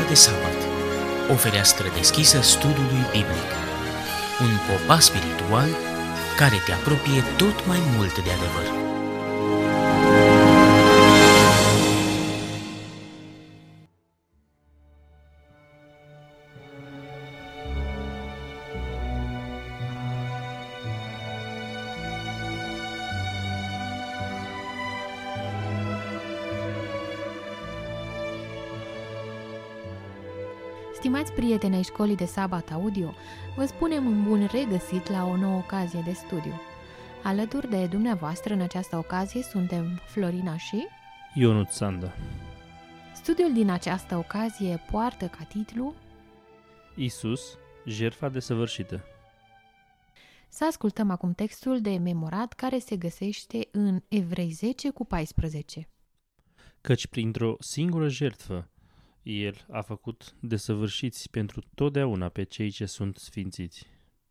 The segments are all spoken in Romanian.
de sabat, o fereastră deschisă studiului biblic, un popas spiritual care te apropie tot mai mult de adevăr. Stimați prieteni ai Școlii de Sabat Audio, vă spunem un bun regăsit la o nouă ocazie de studiu. Alături de dumneavoastră în această ocazie suntem Florina și Ionut Sanda. Studiul din această ocazie poartă ca titlu Iisus, jertfa desăvârșită. Să ascultăm acum textul de memorat care se găsește în Evrei 10:14. Căci printr-o singură jertfă El a făcut desăvârșiți pentru totdeauna pe cei ce sunt sfințiți.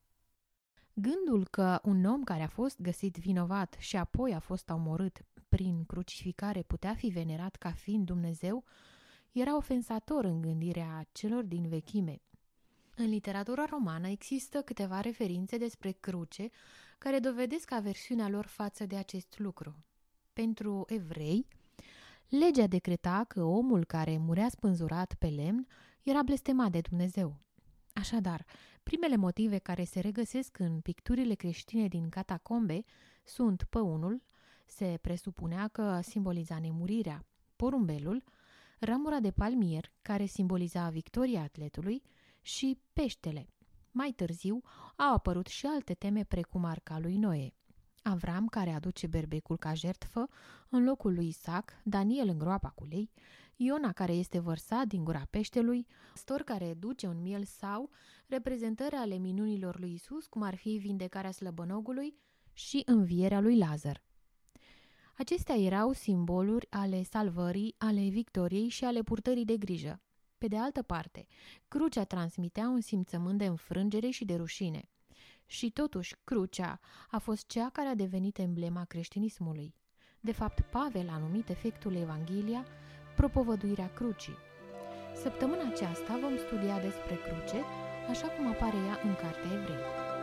Gândul că un om care a fost găsit vinovat și apoi a fost omorât prin crucificare putea fi venerat ca fiind Dumnezeu era ofensator în gândirea celor din vechime. În literatura romană există câteva referințe despre cruce care dovedesc aversiunea lor față de acest lucru. Pentru evrei, legea decreta că omul care murea spânzurat pe lemn era blestemat de Dumnezeu. Așadar, primele motive care se regăsesc în picturile creștine din catacombe sunt păunul, se presupunea că simboliza nemurirea, porumbelul, ramura de palmier, care simboliza victoria atletului, și peștele. Mai târziu au apărut și alte teme precum arca lui Noe, Avram care aduce berbecul ca jertfă în locul lui Isaac, Daniel în groapa cu lei, Iona care este vărsat din gura peștelui, Stor care duce un miel sau reprezentări ale minunilor lui Isus, cum ar fi vindecarea slăbănogului și învierea lui Lazar. Acestea erau simboluri ale salvării, ale victoriei și ale purtării de grijă. Pe de altă parte, crucea transmitea un simțământ de înfrângere și de rușine. Și totuși, crucea a fost cea care a devenit emblema creștinismului. De fapt, Pavel a numit efectul Evanghelia propovăduirea crucii. Săptămâna aceasta vom studia despre cruce, așa cum apare ea în Cartea Evrei.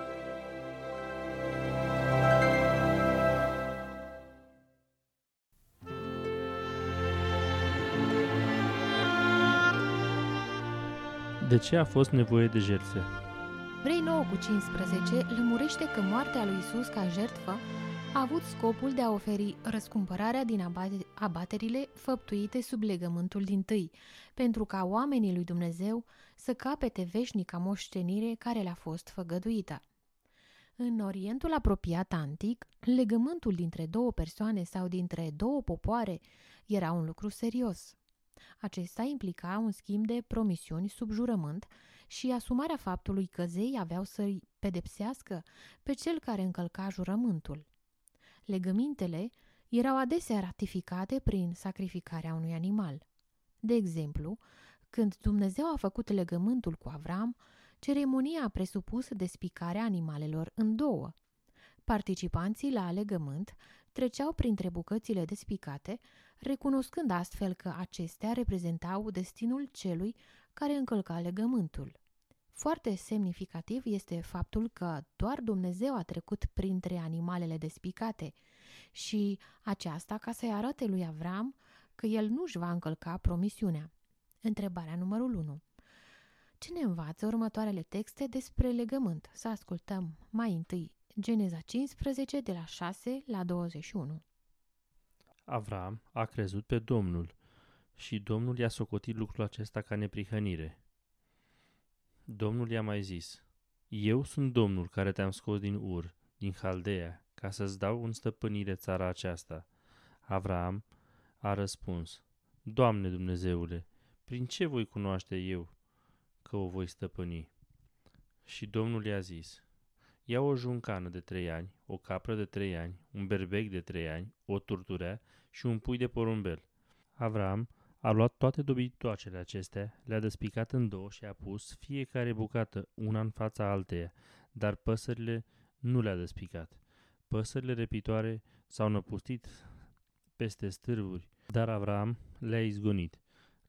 De ce a fost nevoie de jertfe? Evrei 9:15 lămurește că moartea lui Isus ca jertfă a avut scopul de a oferi răscumpărarea din abaterile făptuite sub legământul dintâi, pentru ca oamenii lui Dumnezeu să capete veșnica moștenire care le-a fost făgăduită. În Orientul apropiat antic, legământul dintre două persoane sau dintre două popoare era un lucru serios. Acesta implica un schimb de promisiuni sub jurământ și asumarea faptului că zeii aveau să-i pedepsească pe cel care încălca jurământul. Legămintele erau adesea ratificate prin sacrificarea unui animal. De exemplu, când Dumnezeu a făcut legământul cu Avram, ceremonia a presupus despicarea animalelor în două. Participanții la legământ treceau printre bucățile despicate, recunoscând astfel că acestea reprezentau destinul celui care încălca legământul. Foarte semnificativ este faptul că doar Dumnezeu a trecut printre animalele despicate și aceasta ca să-i arate lui Avram că el nu își va încălca promisiunea. Întrebarea numărul 1. Ce ne învață următoarele texte despre legământ? Să ascultăm mai întâi Geneza 15 de la 6 la 21. Avram a crezut pe Domnul și Domnul i-a socotit lucrul acesta ca neprihănire. Domnul i-a mai zis: Eu sunt Domnul care te-am scos din Ur, din Haldea, ca să-ți dau în stăpânire țara aceasta. Avram a răspuns: Doamne Dumnezeule, prin ce voi cunoaște eu că o voi stăpâni? Și Domnul i-a zis: Ia o juncană de 3 ani, o capră de 3 ani, un berbec de 3 ani, o turturea și un pui de porumbel. Avram a luat toate dobitoacele acestea, le-a despicat în două și a pus fiecare bucată una în fața alteia, dar păsările nu le-a despicat. Păsările repitoare s-au năpustit peste stârvuri, dar Avram le-a izgonit.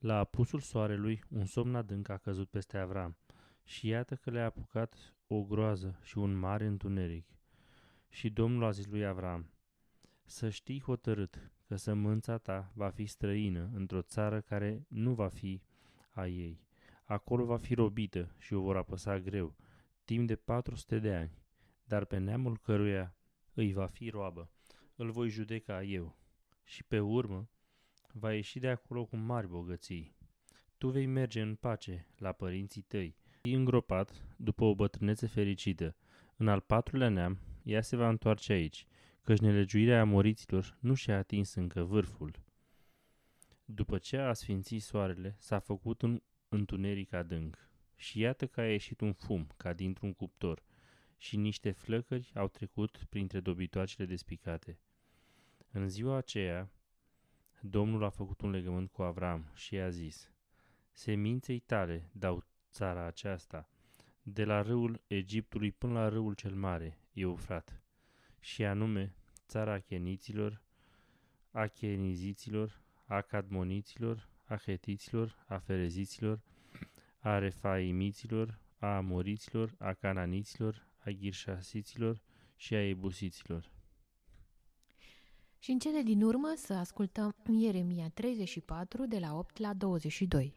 La apusul soarelui, un somn adânc a căzut peste Avram și iată că le-a apucat o groază și un mare întuneric. Și Domnul a zis lui Avram: să știi hotărât că sămânța ta va fi străină într-o țară care nu va fi a ei. Acolo va fi robită și o vor apăsa greu, timp de 400 de ani, dar pe neamul căruia îi va fi roabă, îl voi judeca eu. Și pe urmă va ieși de acolo cu mari bogății. Tu vei merge în pace la părinții tăi. Îngropat, după o bătrânețe fericită, în al 4-lea neam, ea se va întoarce aici, căci nelegiuirea amoriților nu și-a atins încă vârful. După ce a asfințit soarele, s-a făcut un întuneric adânc. Și iată că a ieșit un fum, ca dintr-un cuptor, și niște flăcări au trecut printre dobitoacele despicate. În ziua aceea, Domnul a făcut un legământ cu Avram și i-a zis: seminței tale dau țara aceasta, de la râul Egiptului până la râul cel mare, Eufrat, și anume țara Cheniților, a Cheniziților, a Cadmoniților, a Hetiților, a Fereziților, a Refaimiților, a Amoriților, a Cananiților, a Ghirșasiților și a Ebusiților. Și în cele din urmă să ascultăm Ieremia 34, de la 8 la 22.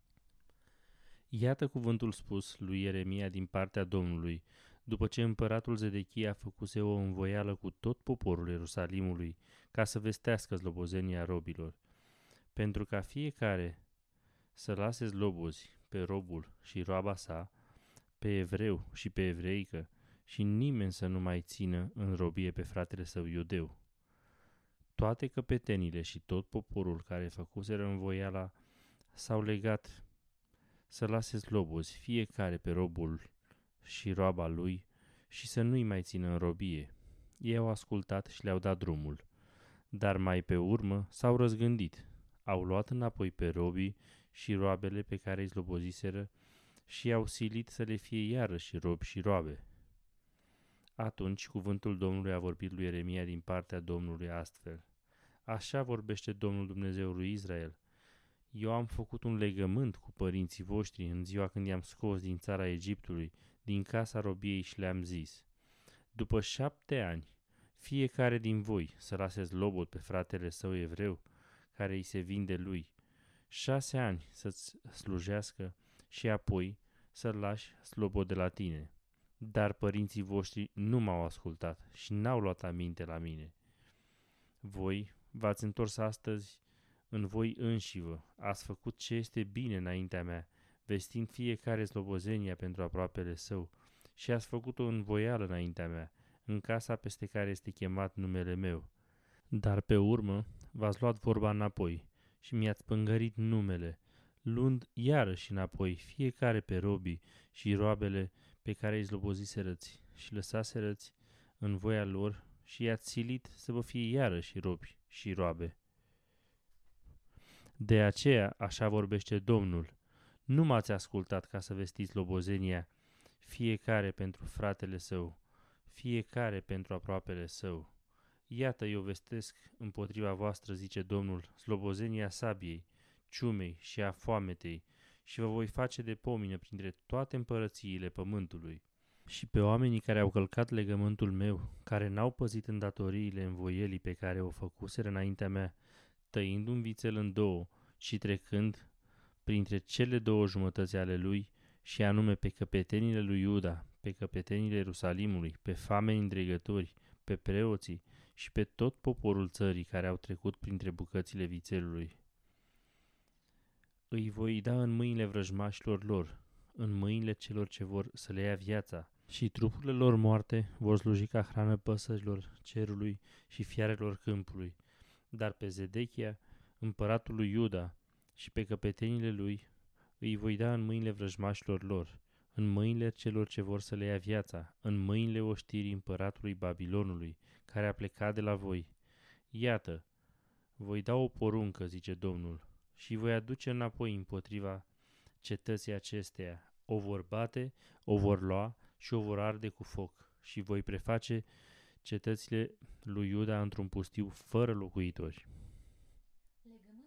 Iată cuvântul spus lui Ieremia din partea Domnului, după ce împăratul Zedechia făcuse o învoială cu tot poporul Ierusalimului, ca să vestească zlobozenia robilor, pentru ca fiecare să lase zlobozi pe robul și roaba sa, pe evreu și pe evreică, și nimeni să nu mai țină în robie pe fratele său iudeu. Toate căpetenile și tot poporul care făcuseră învoiala s-au legat să lase zlobozi fiecare pe robul și roaba lui și să nu-i mai țină în robie. Ei au ascultat și le-au dat drumul, dar mai pe urmă s-au răzgândit, au luat înapoi pe robii și roabele pe care îi zloboziseră și i-au silit să le fie iarăși robi și roabe. Atunci cuvântul Domnului a vorbit lui Ieremia din partea Domnului astfel: așa vorbește Domnul Dumnezeul lui Israel: eu am făcut un legământ cu părinții voștri în ziua când i-am scos din țara Egiptului, din casa robiei, și le-am zis: după 7 ani, fiecare din voi să lase zlobot pe fratele său evreu, care îi se vinde lui, 6 ani să-ți slujească și apoi să-l lași slobod de la tine. Dar părinții voștri nu m-au ascultat și n-au luat aminte la mine. Voi v-ați întors astăzi în voi înșivă, ați făcut ce este bine înaintea mea, vestind fiecare slobozenia pentru aproapele său, și ați făcut o învoială înaintea mea, în casa peste care este chemat numele meu. Dar pe urmă v-ați luat vorba înapoi și mi-ați pângărit numele, luând iarăși înapoi fiecare pe robii și roabele pe care îi zloboziserăți și lăsaserăți în voia lor și i-ați silit să vă fie iarăși robi și roabe. De aceea, așa vorbește Domnul: nu m-ați ascultat ca să vestiți slobozenia, fiecare pentru fratele său, fiecare pentru aproapele său. Iată, eu vestesc împotriva voastră, zice Domnul, slobozenia sabiei, ciumei și a foametei, și vă voi face de pomină printre toate împărățiile pământului. Și pe oamenii care au călcat legământul meu, care n-au păzit îndatoriile învoielii pe care o făcuseră înaintea mea, tăind un vițel în două și trecând printre cele două jumătăți ale lui, și anume pe căpetenile lui Iuda, pe căpetenile Ierusalimului, pe fameni îndregători, pe preoții și pe tot poporul țării care au trecut printre bucățile vițelului. Îi voi da în mâinile vrăjmașilor lor, în mâinile celor ce vor să le ia viața, și trupurile lor moarte vor sluji ca hrană păsărilor cerului și fiarelor câmpului. Dar pe Zedechia, împăratul lui Iuda, și pe căpetenile lui îi voi da în mâinile vrăjmașilor lor, în mâinile celor ce vor să le ia viața, în mâinile oștirii împăratului Babilonului, care a plecat de la voi. Iată, voi da o poruncă, zice Domnul, și voi aduce înapoi împotriva cetății acesteia. O vor bate, o vor lua și o vor arde cu foc, și voi preface cetățile lui Iuda într-un pustiu fără locuitori. Legământul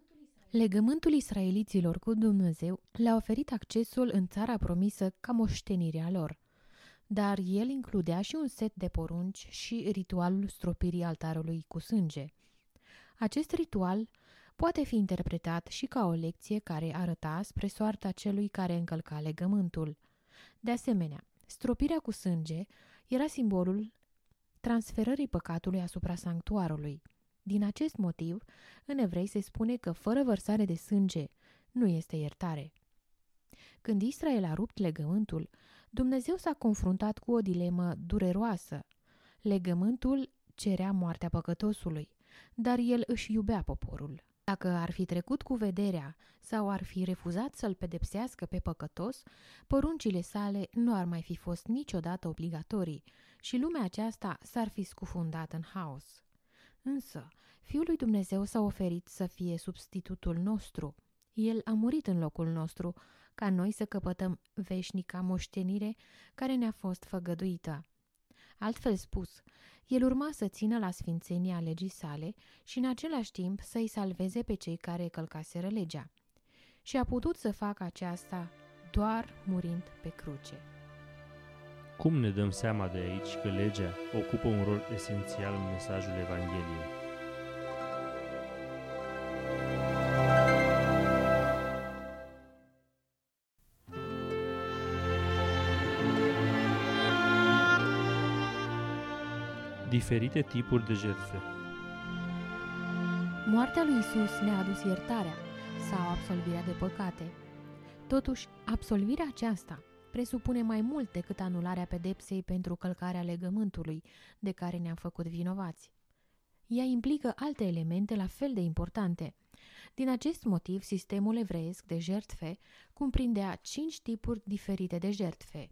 Legământul israeliților cu Dumnezeu le-a oferit accesul în țara promisă ca moștenirea lor, dar el includea și un set de porunci și ritualul stropirii altarului cu sânge. Acest ritual poate fi interpretat și ca o lecție care arăta spre soarta celui care încălca legământul. De asemenea, stropirea cu sânge era simbolul transferării păcatului asupra sanctuarului. Din acest motiv, în Evrei se spune că fără vărsare de sânge nu este iertare. Când Israel a rupt legământul, Dumnezeu s-a confruntat cu o dilemă dureroasă. Legământul cerea moartea păcătosului, dar el își iubea poporul. Dacă ar fi trecut cu vederea sau ar fi refuzat să-l pedepsească pe păcătos, poruncile sale nu ar mai fi fost niciodată obligatorii și lumea aceasta s-ar fi scufundat în haos. Însă, Fiul lui Dumnezeu s-a oferit să fie substitutul nostru. El a murit în locul nostru, ca noi să căpătăm veșnica moștenire care ne-a fost făgăduită. Altfel spus, el urma să țină la sfințenia legii sale și în același timp să-i salveze pe cei care călcaseră legea. Și a putut să facă aceasta doar murind pe cruce. Cum ne dăm seama de aici că legea ocupă un rol esențial în mesajul Evangheliei? Diferite tipuri de jertfe. Moartea lui Isus ne-a adus iertarea sau absolvirea de păcate. Totuși, absolvirea aceasta presupune mai mult decât anularea pedepsei pentru călcarea legământului de care ne-am făcut vinovați. Ea implică alte elemente la fel de importante. Din acest motiv, sistemul evreiesc de jertfe cuprindea 5 tipuri diferite de jertfe.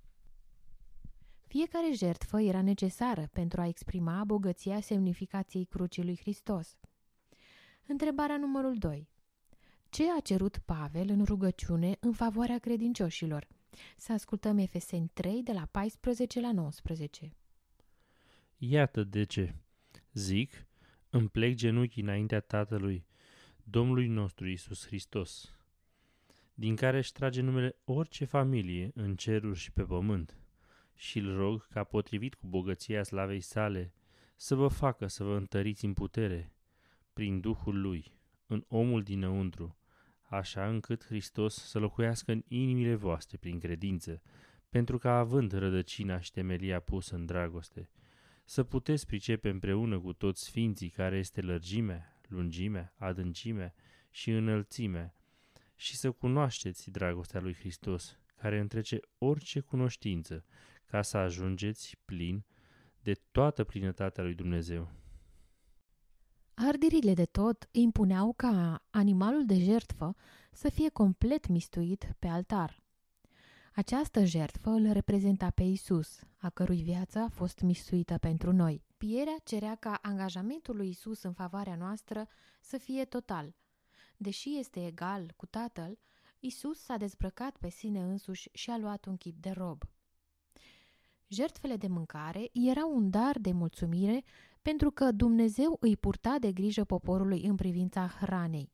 Fiecare jertfă era necesară pentru a exprima bogăția semnificației crucii lui Hristos. Întrebarea numărul 2. Ce a cerut Pavel în rugăciune în favoarea credincioșilor? Să ascultăm Efeseni 3 de la 14 la 19. Iată de ce, zic, îmi plec genunchii înaintea Tatălui, Domnului nostru Iisus Hristos, din care își trage numele orice familie în ceruri și pe pământ, și îl rog ca potrivit cu bogăția slavei sale să vă facă să vă întăriți în putere, prin Duhul Lui, în omul dinăuntru, așa încât Hristos să locuiască în inimile voastre prin credință, pentru că având rădăcina și temelia pusă în dragoste, să puteți pricepe împreună cu toți sfinții care este lărgimea, lungimea, adâncimea și înălțimea, și să cunoașteți dragostea lui Hristos, care întrece orice cunoștință, ca să ajungeți plin de toată plinătatea lui Dumnezeu. Arderile de tot impuneau ca animalul de jertfă să fie complet mistuit pe altar. Această jertfă îl reprezenta pe Isus, a cărui viață a fost mistuită pentru noi. Pierea cerea ca angajamentul lui Isus în favoarea noastră să fie total. Deși este egal cu Tatăl, Isus s-a dezbrăcat pe sine însuși și a luat un chip de rob. Jertfele de mâncare erau un dar de mulțumire pentru că Dumnezeu îi purta de grijă poporului în privința hranei.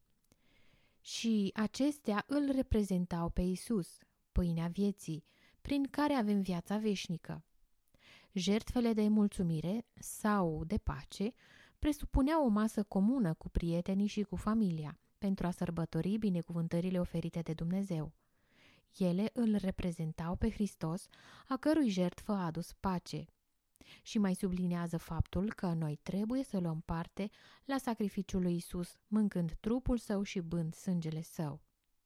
Și acestea îl reprezentau pe Isus, pâinea vieții, prin care avem viața veșnică. Jertfele de mulțumire sau de pace presupuneau o masă comună cu prietenii și cu familia, pentru a sărbători binecuvântările oferite de Dumnezeu. Ele îl reprezentau pe Hristos, a cărui jertfă a adus pace. Și mai sublinează faptul că noi trebuie să luăm parte la sacrificiul lui Isus, mâncând trupul său și bând sângele său.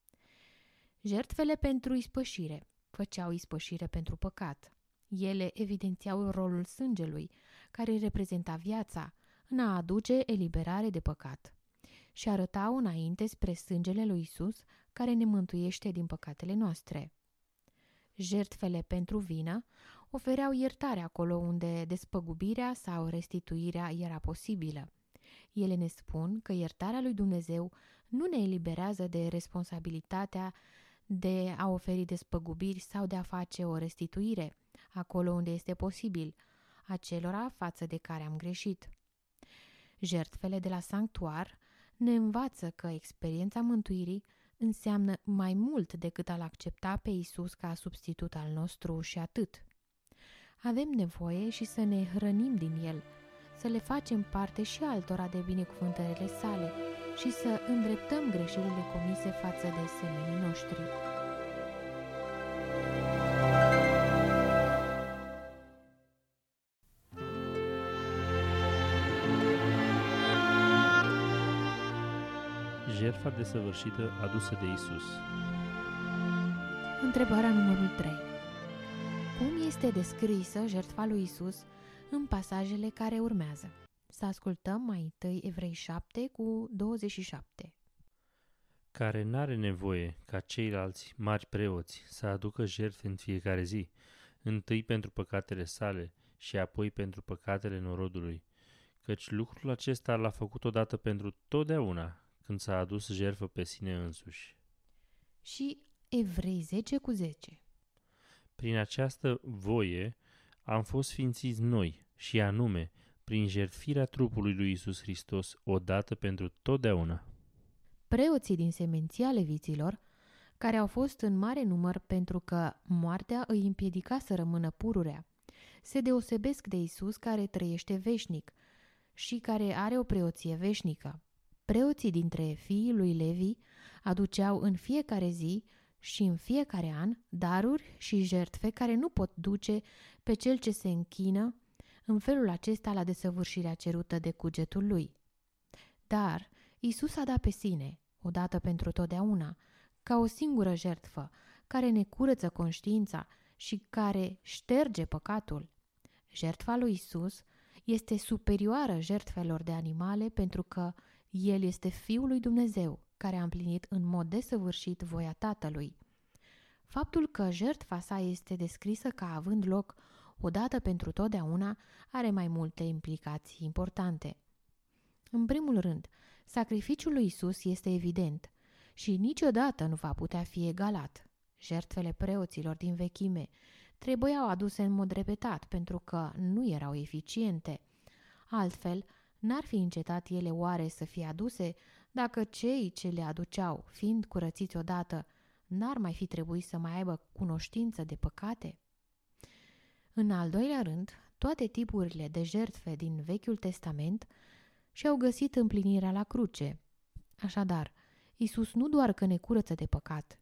Jertfele pentru ispășire făceau ispășire pentru păcat. Ele evidențiau rolul sângelui, care reprezenta viața, în a aduce eliberare de păcat, și arătau înainte spre sângele lui Isus, care ne mântuiește din păcatele noastre. Jertfele pentru vină ofereau iertare acolo unde despăgubirea sau restituirea era posibilă. Ele ne spun că iertarea lui Dumnezeu nu ne eliberează de responsabilitatea de a oferi despăgubiri sau de a face o restituire, acolo unde este posibil, acelora față de care am greșit. Jertfele de la sanctuar ne învață că experiența mântuirii înseamnă mai mult decât a-L accepta pe Iisus ca substitut al nostru și atât. Avem nevoie și să ne hrănim din El, să le facem parte și altora de binecuvântările sale și să îndreptăm greșelile comise față de semenii noștri. Jertfa desăvârșită adusă de Isus. Întrebarea numărul 3. Cum este descrisă jertfa lui Isus în pasajele care urmează? Să ascultăm mai întâi Evrei 7:27. Care n-are nevoie ca ceilalți mari preoți să aducă jertfe în fiecare zi, întâi pentru păcatele sale și apoi pentru păcatele norodului, căci lucrul acesta l-a făcut odată pentru totdeauna, când s-a adus jertfă pe sine însuși. Și Evrei 10:10. Prin această voie am fost sfințiți noi, și anume prin jertfirea trupului lui Iisus Hristos odată pentru totdeauna. Preoții din semenția leviților, care au fost în mare număr pentru că moartea îi împiedica să rămână pururea, se deosebesc de Iisus care trăiește veșnic și care are o preoție veșnică. Preoții dintre fiii lui Levi aduceau în fiecare zi și în fiecare an daruri și jertfe care nu pot duce pe cel ce se închină în felul acesta la desăvârșirea cerută de cugetul lui. Dar Iisus a dat pe sine, odată pentru totdeauna, ca o singură jertfă, care ne curăță conștiința și care șterge păcatul. Jertfa lui Iisus este superioară jertfelor de animale pentru că El este Fiul lui Dumnezeu, care a împlinit în mod desăvârșit voia Tatălui. Faptul că jertfa sa este descrisă ca având loc odată pentru totdeauna are mai multe implicații importante. În primul rând, sacrificiul lui Isus este evident și niciodată nu va putea fi egalat. Jertfele preoților din vechime trebuiau aduse în mod repetat pentru că nu erau eficiente. Altfel, n-ar fi încetat ele oare să fie aduse dacă cei ce le aduceau, fiind curățiți odată, n-ar mai fi trebuit să mai aibă cunoștință de păcate? În al doilea rând, toate tipurile de jertfe din Vechiul Testament și-au găsit împlinirea la cruce. Așadar, Iisus nu doar că ne curăță de păcat,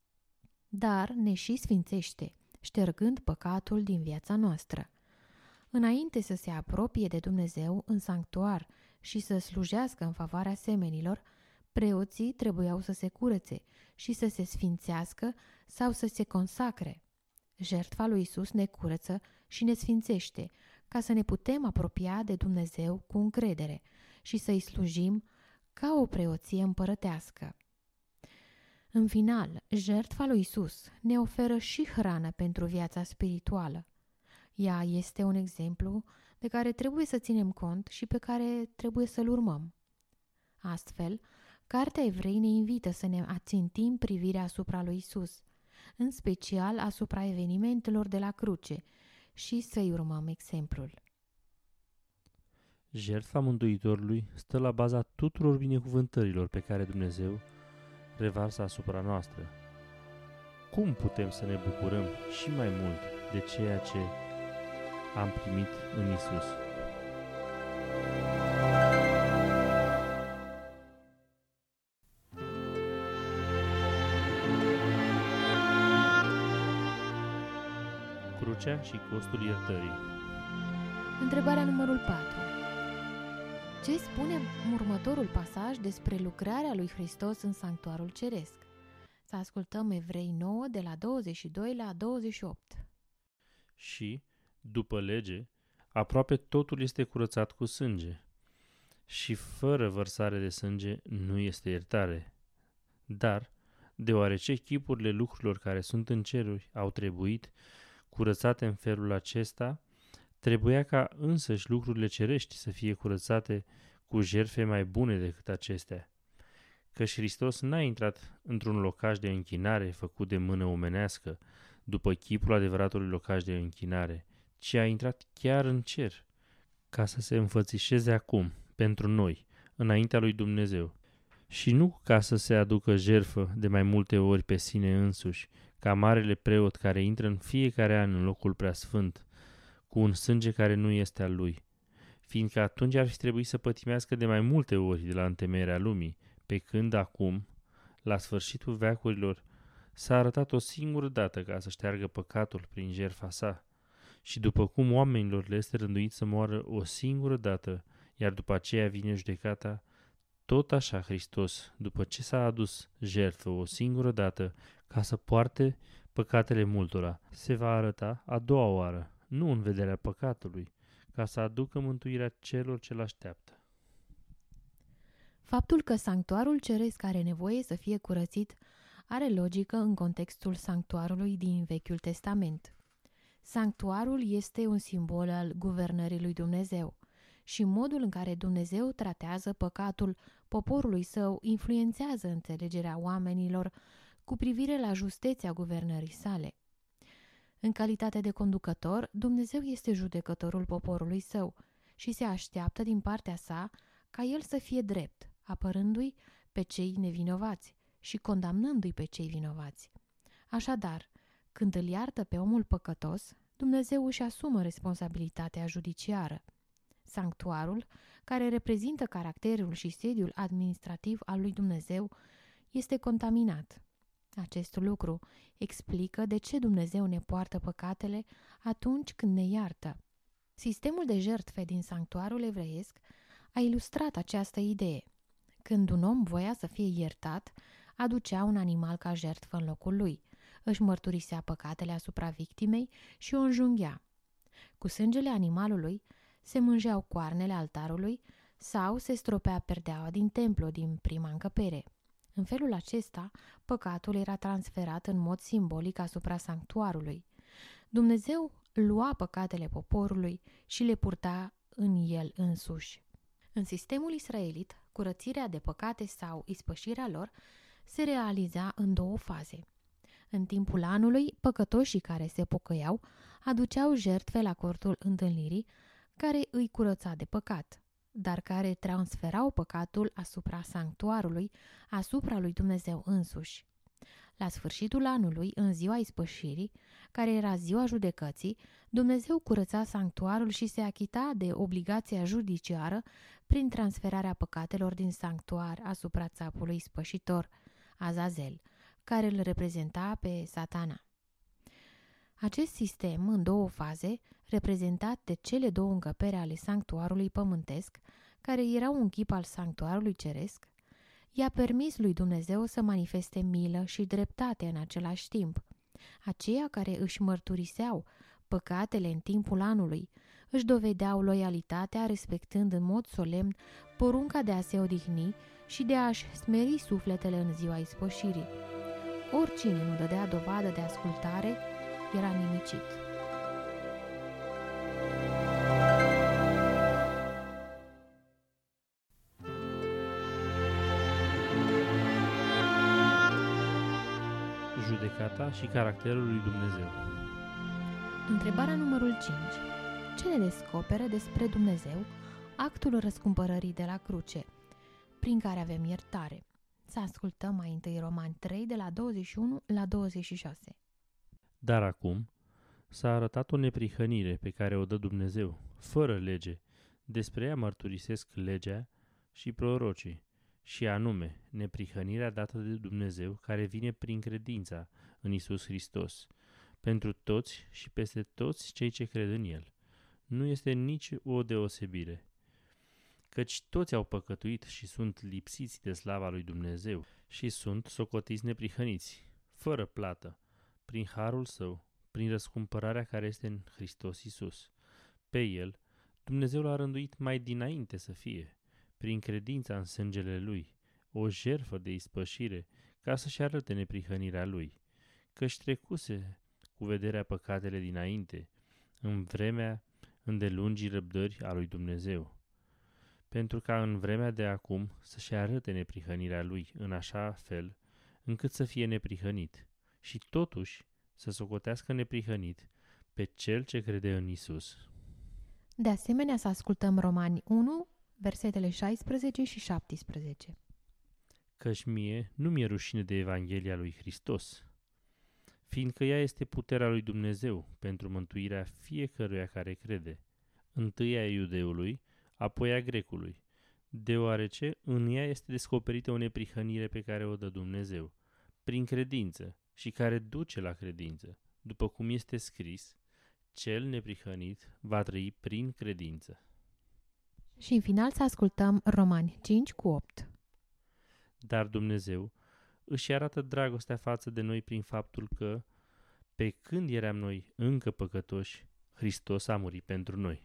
dar ne și sfințește, ștergând păcatul din viața noastră. Înainte să se apropie de Dumnezeu în sanctuar și să slujească în favoarea semenilor, preoții trebuiau să se curățe și să se sfințească sau să se consacre. Jertfa lui Isus ne curăță și ne sfințește, ca să ne putem apropia de Dumnezeu cu încredere și să-i slujim ca o preoție împărătească. În final, jertfa lui Isus ne oferă și hrană pentru viața spirituală. Ea este un exemplu de care trebuie să ținem cont și pe care trebuie să-l urmăm. Astfel, Cartea Evrei ne invită să ne ațintim privirea asupra lui Isus, în special asupra evenimentelor de la cruce, și să-i urmăm exemplul. Jertfa Mântuitorului stă la baza tuturor binecuvântărilor pe care Dumnezeu revarsă asupra noastră. Cum putem să ne bucurăm și mai mult de ceea ce am primit în Isus? Crucea și costul iertării. Întrebarea numărul 4. Ce spune următorul pasaj despre lucrarea lui Hristos în sanctuarul ceresc? Să ascultăm Evrei 9 de la 22 la 28. Și, după lege, aproape totul este curățat cu sânge. Și fără vărsare de sânge nu este iertare. Dar, deoarece chipurile lucrurilor care sunt în ceruri au trebuit curățate în felul acesta, trebuia ca însăși lucrurile cerești să fie curățate cu jertfe mai bune decât acestea. Căci Hristos n-a intrat într-un locaș de închinare făcut de mână omenească, după chipul adevăratului locaș de închinare, ci a intrat chiar în cer, ca să se înfățișeze acum, pentru noi, înaintea lui Dumnezeu. și nu ca să se aducă jertfă de mai multe ori pe sine însuși, ca marele preot care intră în fiecare an în locul preasfânt, cu un sânge care nu este al lui, fiindcă atunci ar fi trebuit să pătimească de mai multe ori de la întemeierea lumii, pe când acum, la sfârșitul veacurilor, s-a arătat o singură dată ca să șteargă păcatul prin jertfa sa. Și după cum oamenilor le este rânduit să moară o singură dată, iar după aceea vine judecata, tot așa Hristos, după ce s-a adus jertfă o singură dată ca să poarte păcatele multora, se va arăta a doua oară, nu în vederea păcatului, ca să aducă mântuirea celor ce l-așteaptă. Faptul că sanctuarul ceresc are nevoie să fie curățit are logică în contextul sanctuarului din Vechiul Testament. Sanctuarul este un simbol al guvernării lui Dumnezeu și modul în care Dumnezeu tratează păcatul poporului său influențează înțelegerea oamenilor cu privire la justeția guvernării sale. În calitate de conducător, Dumnezeu este judecătorul poporului său și se așteaptă din partea sa ca el să fie drept, apărându-i pe cei nevinovați și condamnându-i pe cei vinovați. Așadar, când îl iartă pe omul păcătos, Dumnezeu își asumă responsabilitatea judiciară. Sanctuarul, care reprezintă caracterul și sediul administrativ al lui Dumnezeu, este contaminat. Acest lucru explică de ce Dumnezeu ne poartă păcatele atunci când ne iartă. Sistemul de jertfe din sanctuarul evreiesc a ilustrat această idee. Când un om voia să fie iertat, aducea un animal ca jertfă în locul lui, își mărturisea păcatele asupra victimei și o înjunghea. Cu sângele animalului se mângeau coarnele altarului sau se stropea perdeaua din templu din prima încăpere. În felul acesta, păcatul era transferat în mod simbolic asupra sanctuarului. Dumnezeu lua păcatele poporului și le purta în el însuși. În sistemul israelit, curățirea de păcate sau ispășirea lor se realiza în două faze. În timpul anului, păcătoșii care se pocăiau aduceau jertfe la cortul întâlnirii, care îi curăța de păcat, dar care transferau păcatul asupra sanctuarului, asupra lui Dumnezeu însuși. La sfârșitul anului, în ziua ispășirii, care era ziua judecății, Dumnezeu curăța sanctuarul și se achita de obligația judiciară prin transferarea păcatelor din sanctuar asupra țapului ispășitor, Azazel, care îl reprezenta pe Satana. Acest sistem, în două faze, reprezentat de cele două încăpere ale sanctuarului pământesc, care erau un chip al sanctuarului ceresc, i-a permis lui Dumnezeu să manifeste milă și dreptate în același timp. Aceia care își mărturiseau păcatele în timpul anului își dovedeau loialitatea respectând în mod solemn porunca de a se odihni și de a-și smeri sufletele în ziua ispășirii. Oricine nu dădea dovadă de ascultare era nimicit. Judecata și caracterul lui Dumnezeu. Întrebarea numărul 5. Ce ne descoperă despre Dumnezeu actul răscumpărării de la cruce, prin care avem iertare? Să ascultăm mai întâi Romani 3, de la 21 la 26. Dar acum s-a arătat o neprihănire pe care o dă Dumnezeu, fără lege. Despre ea mărturisesc legea și prorocii, și anume neprihănirea dată de Dumnezeu care vine prin credința în Iisus Hristos, pentru toți și peste toți cei ce cred în El. Nu este nici o deosebire, căci toți au păcătuit și sunt lipsiți de slava lui Dumnezeu și sunt socotiți neprihăniți, fără plată, prin harul Său, prin răscumpărarea care este în Hristos Iisus. Pe El, Dumnezeu l-a rânduit mai dinainte să fie, prin credința în sângele Lui, o jertfă de ispășire, ca să-și arate neprihănirea Lui, că-și trecuse cu vederea păcatele dinainte, în vremea îndelungii răbdări a lui Dumnezeu, pentru ca în vremea de acum să-și arate neprihănirea Lui în așa fel, încât să fie neprihănit și totuși să socotească neprihănit pe cel ce crede în Isus. De asemenea, să ascultăm Romani 1, versetele 16 și 17. căci mie nu mi-e rușine de Evanghelia lui Hristos, fiindcă ea este puterea lui Dumnezeu pentru mântuirea fiecăruia care crede, întâi a iudeului, apoi a grecului, deoarece în ea este descoperită o neprihănire pe care o dă Dumnezeu, prin credință și care duce la credință, după cum este scris, cel neprihănit va trăi prin credință. Și în final să ascultăm Romani 5:8. Dar Dumnezeu își arată dragostea față de noi prin faptul că, pe când eram noi încă păcătoși, Hristos a murit pentru noi.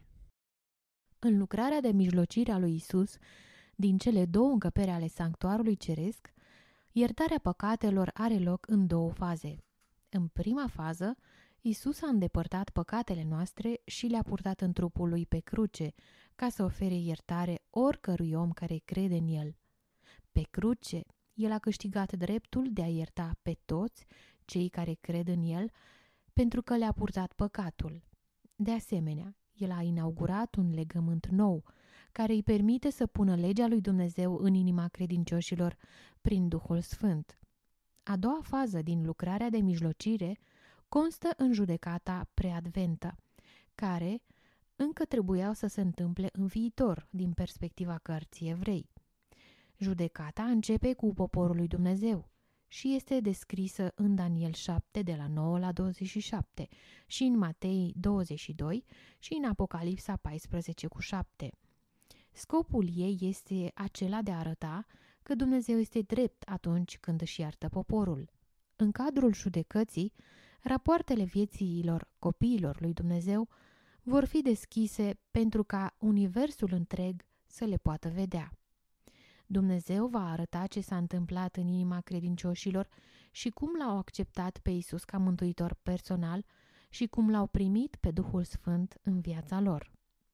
În lucrarea de mijlocire a lui Isus, din cele două încăperi ale sanctuarului ceresc, iertarea păcatelor are loc în două faze. În prima fază, Isus a îndepărtat păcatele noastre și le-a purtat în trupul lui pe cruce, ca să ofere iertare oricărui om care crede în el. Pe cruce, el a câștigat dreptul de a ierta pe toți cei care cred în el, pentru că le-a purtat păcatul. De asemenea, el a inaugurat un legământ nou, care îi permite să pună legea lui Dumnezeu în inima credincioșilor prin Duhul Sfânt. A doua fază din lucrarea de mijlocire constă în judecata preadventă, care încă trebuiau să se întâmple în viitor, din perspectiva cărții Evrei. Judecata începe cu poporul lui Dumnezeu și este descrisă în Daniel 7, de la 9 la 27, și în Matei 22 și în Apocalipsa 14:7. Scopul ei este acela de a arăta că Dumnezeu este drept atunci când își iartă poporul. În cadrul judecății, rapoartele vieților copiilor lui Dumnezeu vor fi deschise pentru ca universul întreg să le poată vedea. Dumnezeu va arăta ce s-a întâmplat în inima credincioșilor și cum l-au acceptat pe Isus ca mântuitor personal și cum l-au primit pe Duhul Sfânt în viața lor.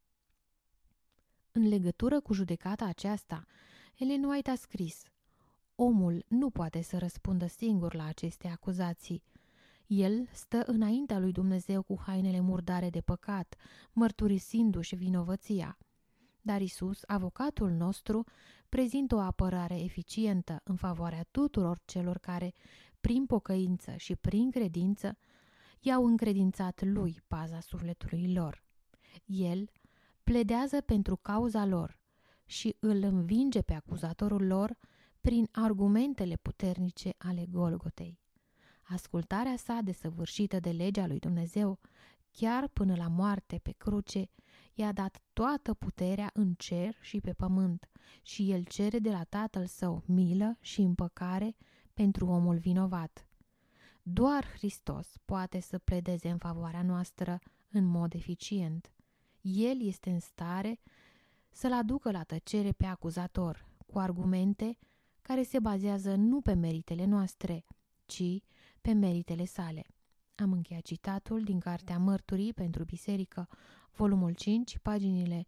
În legătură cu judecata aceasta, Ellen White a scris: omul nu poate să răspundă singur la aceste acuzații. El stă înaintea lui Dumnezeu cu hainele murdare de păcat, mărturisindu-și vinovăția. Dar Isus, avocatul nostru, prezintă o apărare eficientă în favoarea tuturor celor care, prin pocăință și prin credință, i-au încredințat lui paza sufletului lor. El pledează pentru cauza lor și îl învinge pe acuzatorul lor prin argumentele puternice ale Golgotei. Ascultarea sa desăvârșită de legea lui Dumnezeu, chiar până la moarte pe cruce, i-a dat toată puterea în cer și pe pământ și el cere de la Tatăl Său milă și împăcare pentru omul vinovat. Doar Hristos poate să pledeze în favoarea noastră în mod eficient. El este în stare să-l aducă la tăcere pe acuzator, cu argumente care se bazează nu pe meritele noastre, ci pe meritele sale. Am încheiat citatul din Cartea Mărturii pentru Biserică, volumul 5, paginile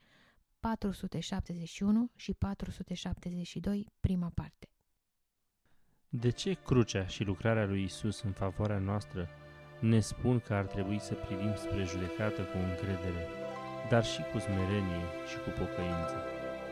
471 și 472, prima parte. De ce crucea și lucrarea lui Isus în favoarea noastră ne spun că ar trebui să privim spre judecată cu încredere, dar și cu smerenie și cu pocăință?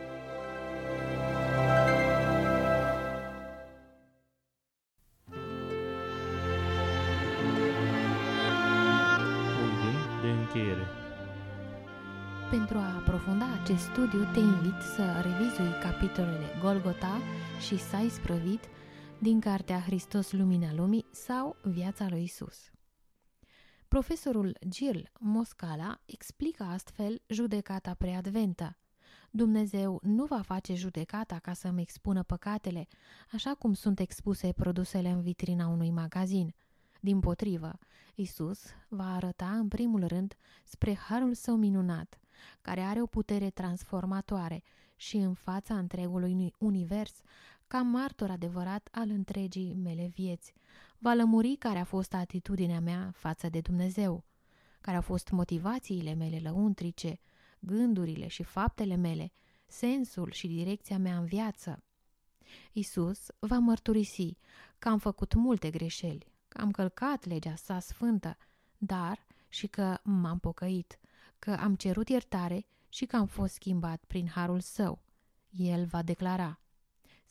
Un gând de încheiere. Pentru a aprofunda acest studiu, te invit să revizui capitolele Golgota și S-a isprăvit din cartea Hristos Lumina Lumii sau Viața lui Isus. Profesorul Gil Moscala explică astfel judecata preadventă. Dumnezeu nu va face judecata ca să-mi expună păcatele, așa cum sunt expuse produsele în vitrina unui magazin. Dimpotrivă, Isus va arăta în primul rând spre harul său minunat, care are o putere transformatoare și în fața întregului univers, ca martor adevărat al întregii mele vieți, va lămuri care a fost atitudinea mea față de Dumnezeu, care au fost motivațiile mele lăuntrice, gândurile și faptele mele, sensul și direcția mea în viață. Isus va mărturisi că am făcut multe greșeli, că am călcat legea sa sfântă, dar și că m-am pocăit, că am cerut iertare și că am fost schimbat prin harul său. El va declara: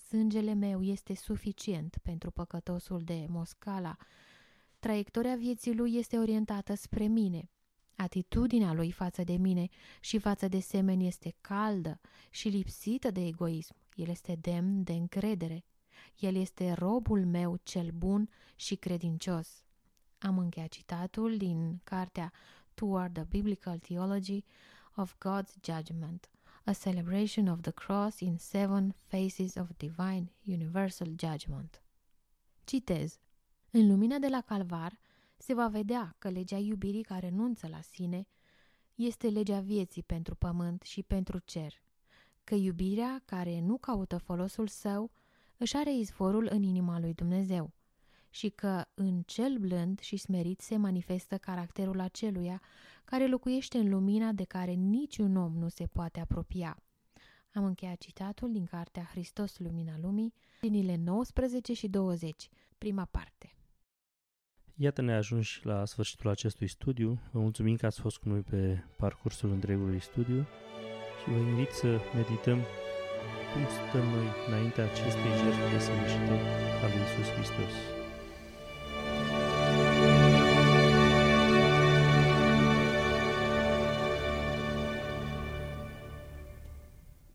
Sângele meu este suficient pentru păcătosul de Moscala. Traiectoria vieții lui este orientată spre mine. Atitudinea lui față de mine și față de semeni este caldă și lipsită de egoism. El este demn de încredere. El este robul meu cel bun și credincios. Am încheiat citatul din cartea Toward the Biblical Theology of God's Judgment, a celebration of the cross in 7 phases of divine universal judgment. Citez. În lumina de la Calvar se va vedea că legea iubirii care renunță la sine este legea vieții pentru pământ și pentru cer, că iubirea care nu caută folosul său își are izvorul în inima lui Dumnezeu și că în cel blând și smerit se manifestă caracterul aceluia care locuiește în lumina de care niciun om nu se poate apropia. Am încheiat citatul din cartea Hristos, Lumina Lumii, linile 19 și 20, prima parte. Iată, ne ajungi la sfârșitul acestui studiu. Vă mulțumim că ați fost cu noi pe parcursul întregului studiu și vă invit să medităm cum stăm noi înaintea acestei jertfe desăvârșite a lui Iisus Hristos.